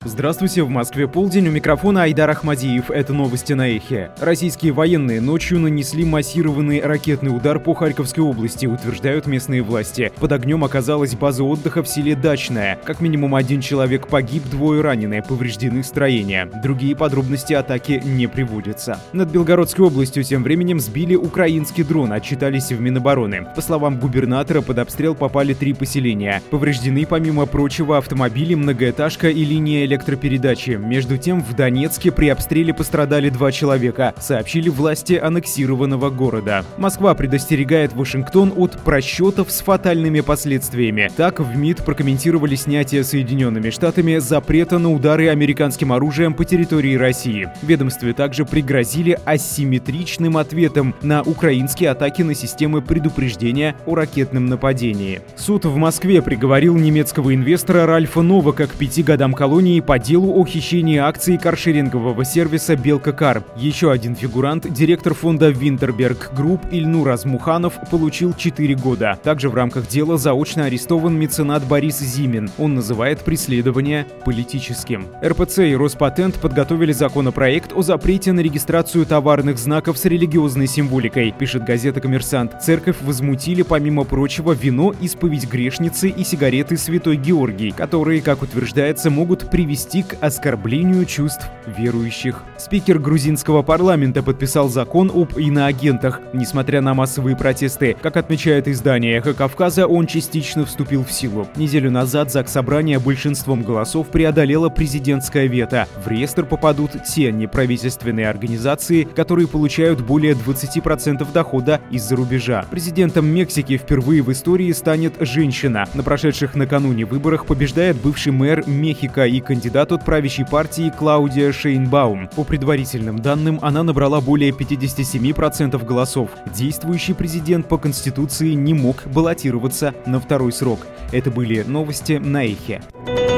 Здравствуйте, в Москве полдень, у микрофона Айдар Ахмадиев. Это новости на Эхе. Российские военные ночью нанесли массированный ракетный удар по Харьковской области, утверждают местные власти. Под огнем оказалась база отдыха в селе Дачное. Как минимум один человек погиб, 2 ранены, повреждены строения. Другие подробности атаки не приводятся. Над Белгородской областью тем временем сбили украинский дрон, отчитались в Минобороны. По словам губернатора, под обстрел попали 3 поселения. Повреждены, помимо прочего, автомобили, многоэтажка и линия электропередачи. Между тем, в Донецке при обстреле пострадали 2 человека, сообщили власти аннексированного города. Москва предостерегает Вашингтон от просчетов с фатальными последствиями. Так, в МИД прокомментировали снятие Соединенными Штатами запрета на удары американским оружием по территории России. В ведомстве также пригрозили асимметричным ответом на украинские атаки на системы предупреждения о ракетном нападении. Суд в Москве приговорил немецкого инвестора Ральфа Новака к 5 годам колонии по делу о хищении акций каршерингового сервиса «Белка.Кар». Еще один фигурант, директор фонда «Винтерберг Групп» Ильнур Азмуханов, получил 4 года. Также в рамках дела заочно арестован меценат Борис Зимин. Он называет преследование политическим. РПЦ и Роспатент подготовили законопроект о запрете на регистрацию товарных знаков с религиозной символикой, пишет газета «Коммерсант». Церковь возмутили, помимо прочего, вино, исповедь грешницы и сигареты «Святой Георгий», которые, как утверждается, могут привести к оскорблению чувств верующих. Спикер грузинского парламента подписал закон об иноагентах. Несмотря на массовые протесты, как отмечает издание «Эхо Кавказа», он частично вступил в силу. Неделю назад Заксобрание большинством голосов преодолело президентское вето. В реестр попадут те неправительственные организации, которые получают более 20% дохода из-за рубежа. Президентом Мексики впервые в истории станет женщина. На прошедших накануне выборах побеждает бывший мэр Мехико и кандидат от правящей партии Клаудия Шейнбаум. По предварительным данным, она набрала более 57% голосов. Действующий президент по Конституции не мог баллотироваться на 2-й срок. Это были новости на Эхе.